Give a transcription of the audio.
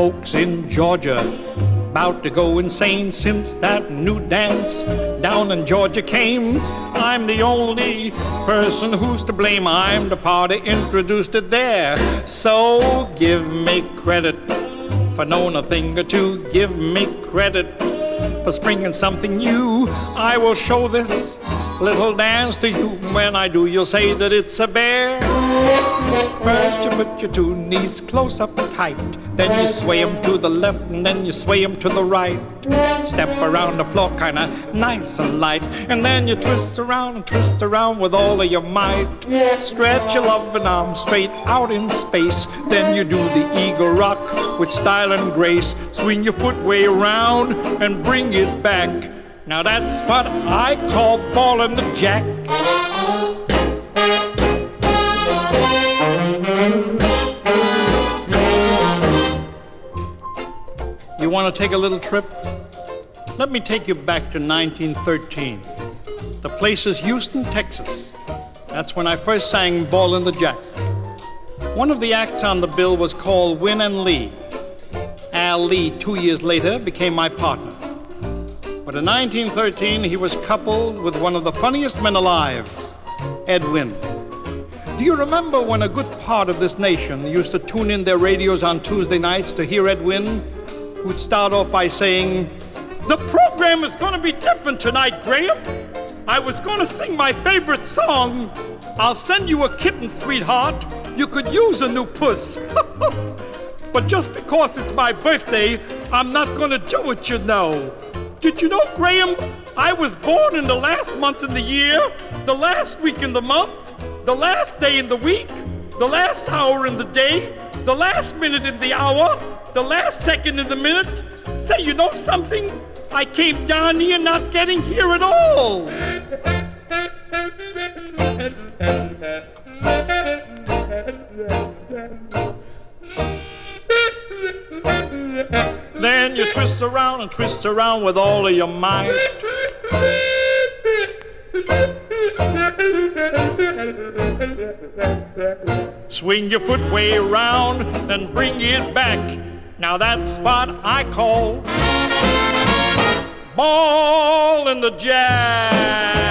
folks in Georgia about to go insane since that new dance down in Georgia came. I'm the only person who's to blame. I'm the party introduced it there. So give me credit for knowing a thing or two. Give me credit for springing something new. I will show this little dance to you. When I do, you'll say that it's a bear. First you put your two knees close up tight, then you sway them to the left and then you sway them to the right. Step around the floor kinda nice and light, and then you twist around and twist around with all of your might. Stretch your loving arm straight out in space, then you do the eagle rock with style and grace. Swing your foot way around and bring it back. Now that's what I call ballin' the jack. You want to take a little trip? Let me take you back to 1913. The place is Houston, Texas. That's when I first sang Ballin' the Jack. One of the acts on the bill was called Win and Lee. Al Lee, 2 years later, became my partner. But in 1913, he was coupled with one of the funniest men alive, Ed Wynn. Do you remember when a good part of this nation used to tune in their radios on Tuesday nights to hear Ed Wynn, who'd start off by saying, "The program is going to be different tonight, Graham. I was going to sing my favorite song, I'll Send You a Kitten, Sweetheart. You could use a new puss." But just because it's my birthday, I'm not going to do it, you know. Did you know, Graham, I was born in the last month in the year, the last week in the month, the last day in the week, the last hour in the day, the last minute in the hour, the last second in the minute? Say, you know something? I came down here not getting here at all. Then you twist around and twist around with all of your might. Swing your foot way around and bring it back. Now that's what I call ball in the jack.